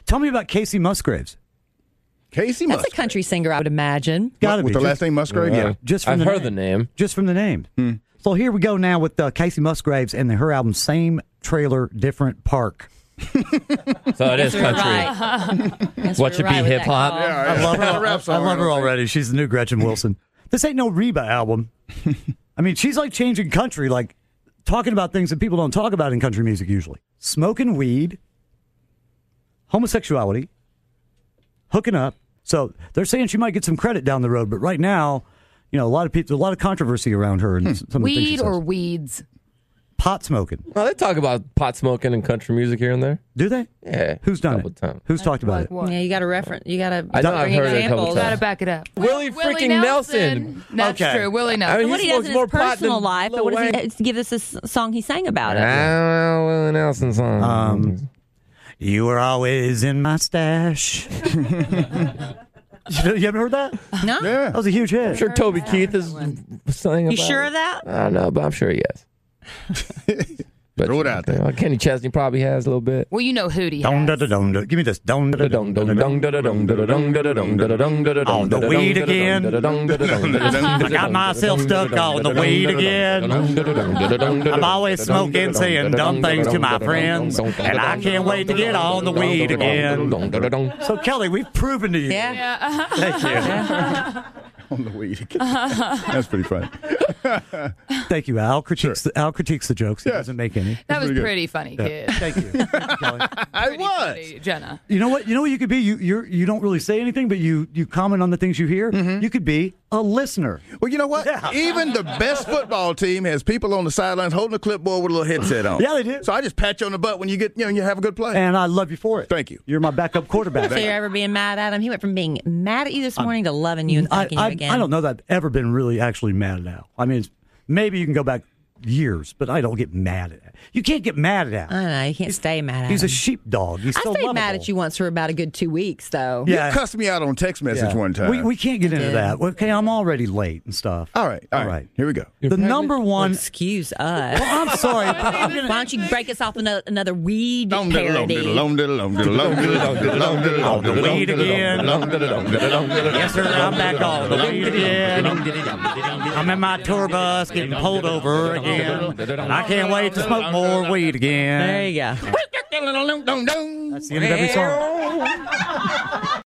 Tell me about Casey Musgraves. Casey That's Musgrave. a country singer, I would imagine. Gotta With be. the last name Musgrave? Yeah. Just from I've the heard name. the name. Just from the name. So here we go now with Casey Musgraves and her album Same Trailer, Different Park. So it is country. Right. What should be hip hop? I love her. I love her already. She's the new Gretchen Wilson. This ain't no Reba album. I mean, she's like changing country, like talking about things that people don't talk about in country music usually. Smoking weed, homosexuality, hooking up. So they're saying she might get some credit down the road, but right now, a lot of people, a lot of controversy around her and some of the things she Weed says. or weeds? Pot smoking. Well, they talk about pot smoking and country music here and there. Do they? Yeah. Who's done couple it? times. Who's talked about it? What? Yeah, you got to reference. You got to I know I've bring heard it a couple examples. times. Gotta back it up. Willie freaking Nelson. That's Okay. true. Willie I Nelson. mean, What he smokes does in more his pot personal than life, but Lil what does Wayne. he give us this song he sang about it? Willie Nelson song. You were always in my stash. You haven't heard that? No? Yeah. That was a huge hit. I'm sure Toby Keith is saying about You sure it. of that? I don't know, but I'm sure he is. But Throw it out there. Kenny Chesney probably has a little bit. Well, you know Hootie Dum da has. da dum da. Give me this. Dum da da dum da da dum. On the weed again. I got myself stuck on the weed again. I'm always smoking, saying dumb things to my friends, and I can't wait to get on the weed again. So Kelly, we've proven to you. Yeah. Thank you. On the weed again. That's pretty funny. Thank you, Al. Critiques the jokes. He Yes. doesn't make any. That was pretty good. pretty funny, kid. Thank you, Kelly. I Pretty was. funny, Jenna. You know what you could be? You don't really say anything, but you comment on the things you hear. You could be a listener. Well, you know what? Yeah. Even the best football team has people on the sidelines holding a clipboard with a little headset on. Yeah, they do. So I just pat you on the butt when you get, you have a good play. And I love you for it. Thank you. You're my backup quarterback. So you're ever being mad at him? He went from being mad at you this morning to loving you and thanking you again. I don't know that I've ever been really actually mad at Al. I mean, maybe you can go back years, but I don't get mad at Al. You can't get mad at Al. I don't know. You can't stay mad at He's him. a sheepdog. He's I so stayed lovable. mad at you once for about a good 2 weeks, though. Yeah. You cussed me out on text message one time. We can't get into did. that. Okay, I'm already late and stuff. All right. Here we go. The number Well, one. excuse us. I'm sorry. Why don't you break us off with another weed On the parody? weed again. Yes, sir. I'm back on the weed again. I'm in my tour bus getting pulled over again. And I can't wait to smoke more weed again. There you go. That's the end of every song.